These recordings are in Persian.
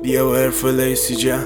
بیا و ارفلیسی جم.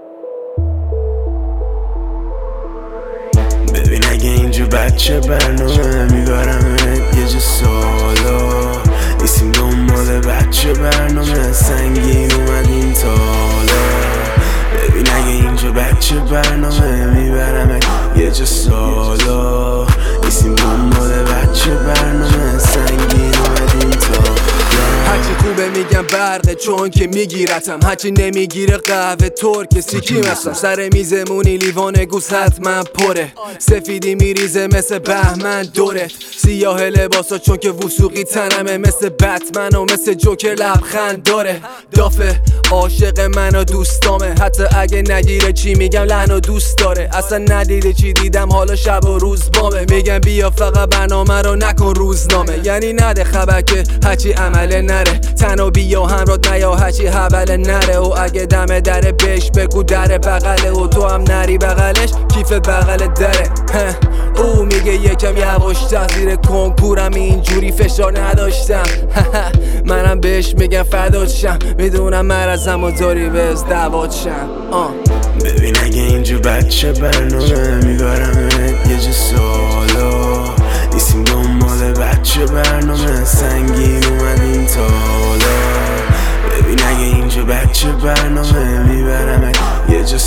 ببین اگه اینجا بچه برنامه میبرمت یه جا سالا، نیستیم دنبال بچه برنامه، سنگین اومدیم تالا. ببین اگه اینجا بچه برنامه میبرمت یه جا سالا، نیستیم دنبال بچه برنامه، سنگین اومدیم تالا. هرچی خوبه میگم برقه چون که میگیرتم، هرچی نمیگیره قهوه ترک سیکی مثلا. سر میزمونی لیوان گوز حتما پره، سفیدی میریزه مثل بهمن دورت، سیاه لباسا چون که وسوقی تنمه، مثل بتمن و مثل جوکر لبخند داره. دافه عاشق من و دوستامه، حتی اگه نگیره چی میگم لحن و دوست داره. اصلا ندیده چی دیدم حالا شب و روز بامه، میگم بیا فقط برنامه رو نکن روزنامه. یعنی نده خبر که هرچی عمله نره، تنها بیا همراه نیا هرچی حوله نره. و اگه دم دره بهش بگو در بغله، و تو هم نری بغلش کیف بغل دره. او میگه یکم یواشتر، زیر کنکورم اینجوری فشار نداشتم. منم بهش میگم فدات شم، میدونم مرزم و داری به ازدواج شم. ببین اگه اینجا بچه برنامه میبرمت یه جا سالا، نیستیم دنبال بچه برنامه، سنگین اومدیم تالا. ببین اگه اینجا بچه برنامه میبرمت یه جا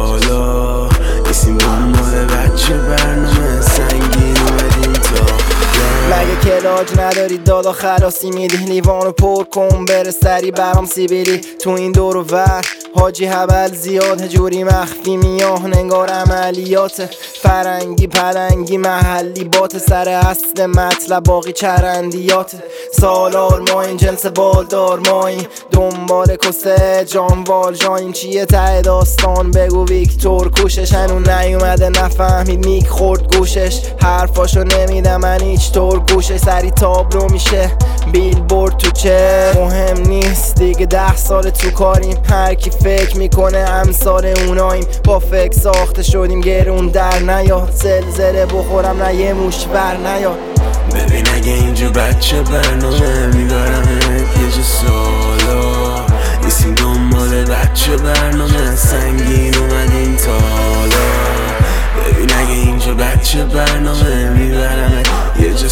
سالا، نیستیم دنبال بچه برنامه، سنگین اومدیم تالا. مگه کلاج نداری دادا خلاصی میدی، لیوانو پر کن بره سری برام سیبیلی. تو این دور و ور حاجی حبل زیاد، جوری مخفی میاه نگار عملیات، فرنگی پلنگی محلی بات، سر اصل مطلب باقی چرندیات. سالار ما این جنس بالدار ماییم، دنبال کسه جانوال جاییم. چیه ته داستان بگو ویکتور کوشش، هنون نیومده نفهمید میک خورد گوشش، حرفاشو نمیدم من هیچ طور گوشش. سری تابلو میشه بیل بورد تو چه مهم نیست دیگه، 10 سال تو کاریم، هر کی فکر میکنه امثال اوناییم. با فکر ساخته شدیم گرون در نیاد، زلزله بخورم نه یه موش بر نیاد. ببین اگه اینجا بچه برنامه میبرمت یه جا سالا، نیستیم دنبال بچه برنامه، سنگین اومدیم تالا. ببین اگه اینجا بچه برنامه میبرمت یه جا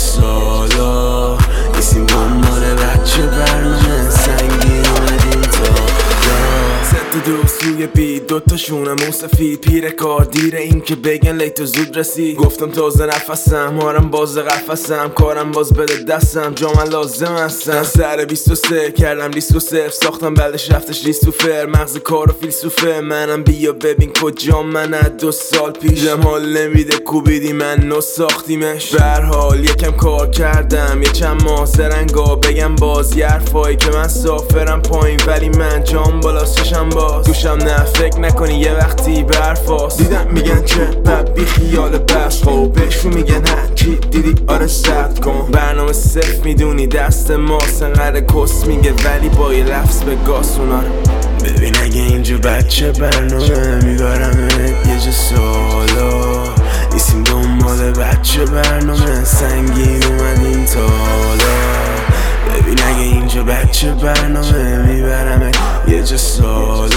سالا، نیستیم دنبال بچه برنامه، سنگین اومدیم تالا. دو سوی بید دوتاشونم اون سفید، پیر کار دیره این که بگن لیت و زود رسید. گفتم تازه نفسم هارم باز قفسم، کارم باز بده دستم جا من لازم هستم. سر 23 کردم لیست و صفر، ساختم بعدش رفتش لیست و فر، مغز کار و فیلسوفه منم. بیا ببین کجا من از 2 سال پیشم، حال نمیده کوبیدی من نو ساختیمش. برحال یکم کار کردم یه چند ماه زرنگا، بگم باز یه حرفایی که من سافرم پایین، ولی من جام بالاست چشم باز گوشم نه فکر نکنی یه وقتی برفاست. دیدم میگن چه نه بی خیال بس، خب بهشون میگن هرچی دیدی آره ثبت کن. برنامه صفر میدونی دست ماست، انقدر کس میگه ولی با یه لفظ به گاس اونا رو. ببین اگه اینجا بچه برنامه میبرمت یه جا سالا، نیستیم دنبال بچه برنامه، سنگین اومدیم تالا. ببین اگه اینجا بچه برنامه میبرمت یه جا سالا،